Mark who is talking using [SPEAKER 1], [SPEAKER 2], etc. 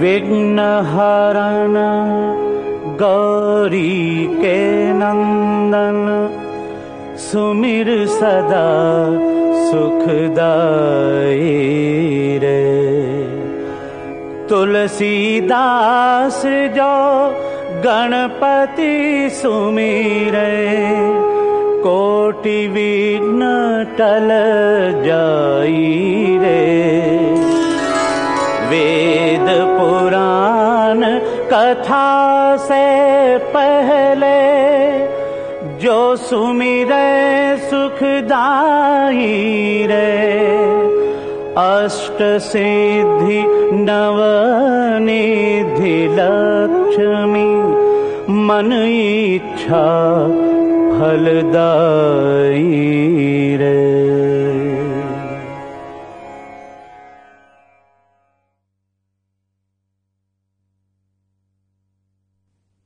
[SPEAKER 1] विघ्न हरण गौरी के नंदन, सुमिर सदा सुखदाई रे। तुलसीदास जो गणपति सुमिरे, कोटि विघ्न टल जाई रे। वेद पुराण कथा से पहले, जो सुमिरे सुखदाई रे। अष्ट सिद्धि नवनिधि लक्ष्मी, मन इच्छा फलदाई